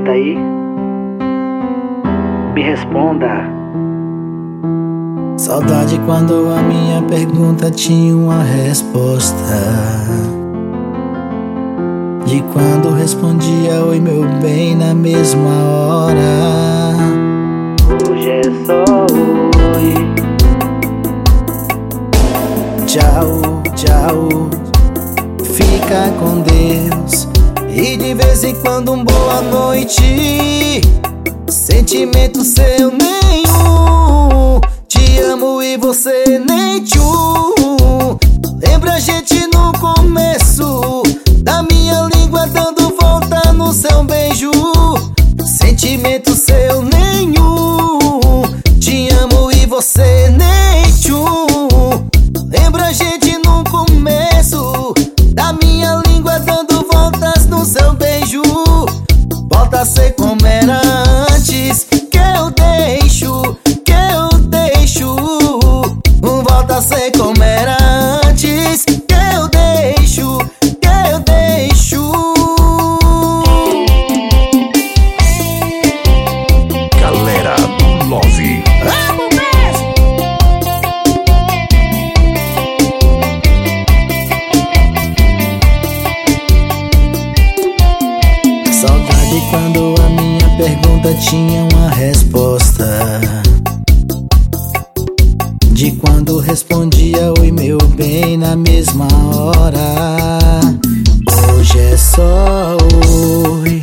pergunta aí. Me responda. Saudade quando a minha pergunta tinha uma resposta. De quando respondia oi meu bem na mesma hora. Hoje é só oi. Tchau, tchau. Fica com Deus. E de vez em quando boa noite. Sentimento seu nenhum. Te amo e você nem tchum. Lembra a gente no começo, da minha língua dando volta no seu beijo. Sentimento seu nenhum. Te amo e você nem tchum. Lembra a gente no começo, da minha língua dando voltas no seu beijo. Volta a ser como era antes, que eu deixo, que eu deixo. Volta a ser como era antes, que eu deixo, que eu deixo. Galera do Love. Amo mesmo. Saudade quando a minha pergunta tinha uma resposta. De quando respondia oi meu bem na mesma hora. Hoje é só oi.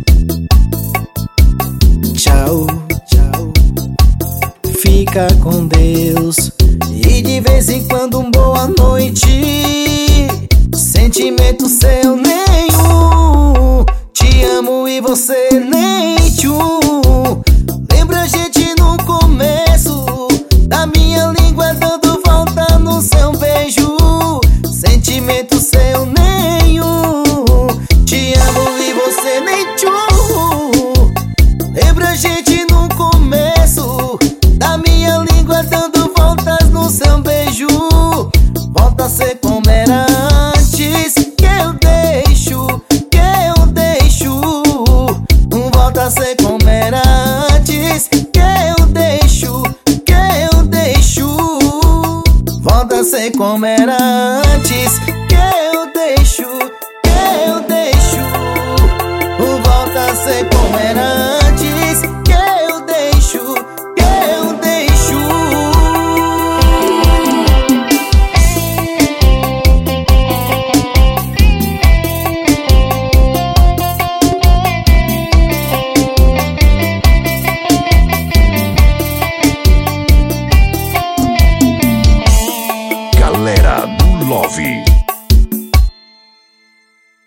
Tchau, tchau. Fica com Deus. E de vez em quando boa noite. Sentimento seu nenhum. Te amo e você nem tchum. Lembra a gente no começo, da minha língua dando volta no seu beijo. Sentimento seu nenhum. Te amo e você nem tchum. Lembra a gente no começo, da minha língua dando voltas no seu beijo. Volta a ser como era antes, que eu deixo, que eu deixo. Volta a ser como era antes, que eu deixo, que eu deixo. Volta a ser como era antes, que eu deixo, que eu deixo. Volta a ser como era antes, que eu deixo, que eu deixo. Galera do Love.